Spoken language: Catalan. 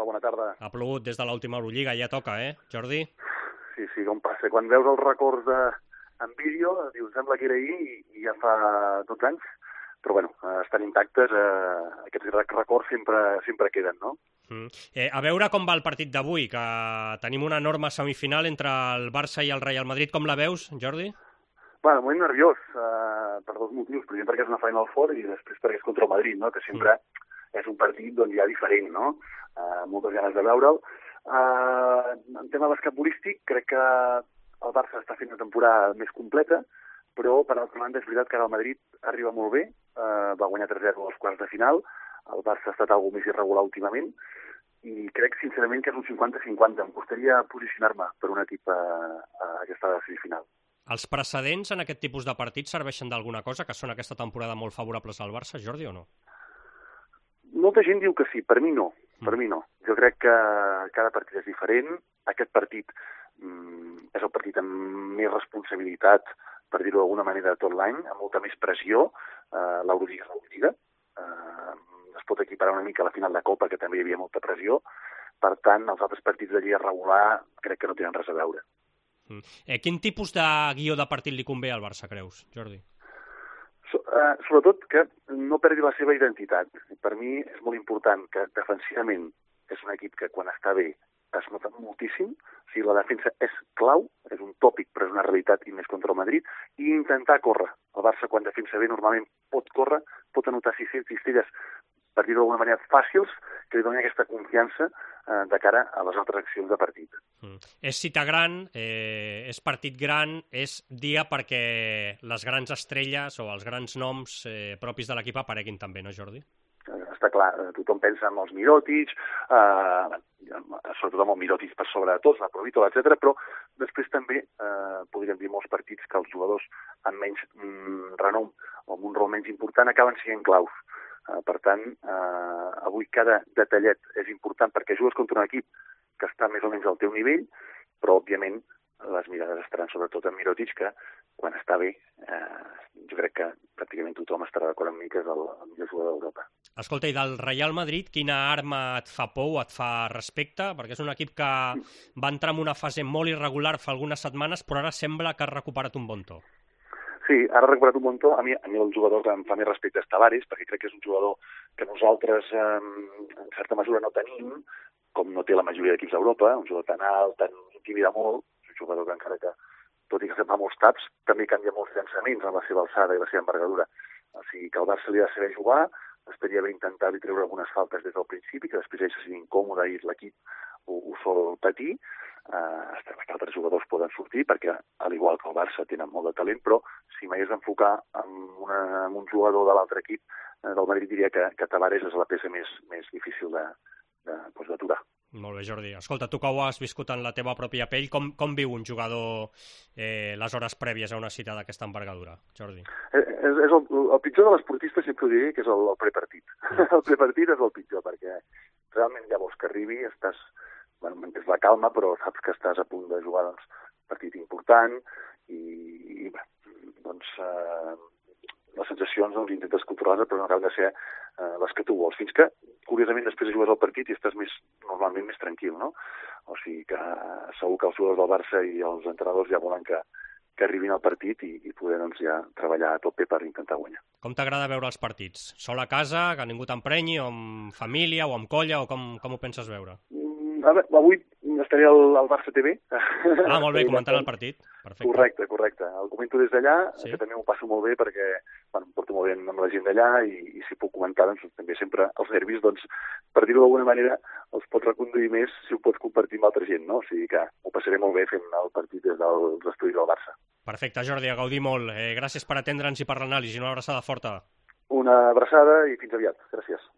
Hola, bona tarda. Ha plogut des de l'última Eurolliga, ja toca, Jordi? Sí, com passa. Quan veus els records en vídeo, dius, sembla que era ahir i ja fa 12 anys, però bueno, estan intactes, aquests records sempre queden, no? A veure com va el partit d'avui, que tenim una enorme semifinal entre el Barça i el Real Madrid. Com la veus, Jordi? Bueno, de moment nerviós, per dos motius. Primer perquè és una Final Four i després perquè és contra el Madrid, no? Que sempre és un partit doncs, ja diferent, no? Moltes ganes de veure'l. En tema basquetbolístic, crec que el Barça està fent una temporada més completa, però per altra banda és veritat que ara el Madrid arriba molt bé, va guanyar 3-0 als quarts de final, el Barça ha estat alguna més irregular últimament, i crec sincerament que és un 50-50. Em costaria posicionar-me per un equip a aquesta semifinal. Els precedents en aquest tipus de partits serveixen d'alguna cosa, que són aquesta temporada molt favorables al Barça, Jordi, o no? Molta gent diu que sí, per mi no. Per mi no. Jo crec que cada partit és diferent. Aquest partit és el partit amb més responsabilitat, per dir-ho d'alguna manera, de tot l'any, amb molta més pressió. L'Eurolliga és l'Eurolliga. Es pot equiparar una mica a la final de Copa, que també hi havia molta pressió. Per tant, els altres partits de lliga regular crec que no tenen res a veure. Quin tipus de guió de partit li convé al Barça, creus, Jordi? Sobretot que no perdi la seva identitat. Per mi és molt important que defensivament és un equip que quan està bé es nota moltíssim. O sigui, la defensa és clau, és un tòpic, però és una realitat i més contra el Madrid, i intentar córrer. El Barça, quan defensa bé, normalment pot córrer, pot anotar 600 cistelles, per dir-ho d'alguna manera, fàcils, que li donin aquesta confiança de cara a les altres accions de partit. És cita gran, és partit gran, és dia perquè les grans estrelles o els grans noms propis de l'equip apareguin també, no, Jordi? Està clar, tothom pensa en els Mirotic, sobretot amb el Mirotic per sobre de tots, la Provitola, etc. Però després també podríem dir molts partits que els jugadors amb menys renom o amb un rol menys important acaben sent claus. Per tant, avui cada detallet és important perquè jugues contra un equip que està més o menys al teu nivell, però, òbviament, les mirades estaran sobretot en Mirotic, que quan està bé, jo crec que pràcticament tothom estarà d'acord amb mi que és el millor jugador d'Europa. Escolta, i del Real Madrid, quina arma et fa por o et fa respecte? Perquè és un equip que va entrar en una fase molt irregular fa algunes setmanes, però ara sembla que ha recuperat un bon to. Sí, ara ha recuperat un bon to. A mi el jugador que em fa més respecte és Tavares, perquè crec que és un jugador que nosaltres, en certa mesura, no tenim, com no té la majoria d'equips d'Europa, un jugador tan alt, tan intimida molt, és un jugador que encara que, tot i que se'n fa molts taps, també canvia molts llançaments en la seva alçada i la seva envergadura. O sigui que el Barça li ha de saber jugar, estaria bé intentar-li treure algunes faltes des del principi, que després ell se sent incòmode i l'equip ho sol patir. Està clar que altres jugadors poden sortir, perquè, al igual que el Barça, tenen molt de talent, però si m'hagués d'enfocar en un jugador de l'altre equip del Madrid, diria que Tavares és la peça més difícil d'aturar. Molt bé, Jordi. Escolta, tu que ho has viscut en la teva pròpia pell, com viu un jugador les hores prèvies a una cita d'aquesta envergadura, Jordi? És el pitjor de l'esportista, sempre ho diré, que és el prepartit. El prepartit és el pitjor, perquè realment llavors que arribi mantens la calma, però saps que estàs a punt de jugar un partit important i les sensacions intentes controlar-les, però no acaben de ser les que tu vols. Fins que, curiosament, després jugues el partit i estàs normalment més tranquil, no? O sigui que segur que els jugadors del Barça i els entrenadors ja volen que arribin al partit i poder ja treballar a tope per intentar guanyar. Com t'agrada veure els partits? Sol a casa, que ningú t'emprenyi, o amb família, o amb colla, o com ho penses veure? Avui estaré al Barça TV. Molt bé, comentant el partit. Perfecte. Correcte. El comento des d'allà, que també m'ho passo molt bé perquè em porto molt bé amb la gent d'allà i si puc comentar, doncs també sempre els nervis, doncs, per dir-ho d'alguna manera, els pots reconduir més si ho pots compartir amb altra gent, no? O sigui que ho passaré molt bé fent el partit des dels estudis del Barça. Perfecte, Jordi, a gaudir molt. Gràcies per atendre'ns i per l'anàlisi. Una abraçada forta. Una abraçada i fins aviat. Gràcies.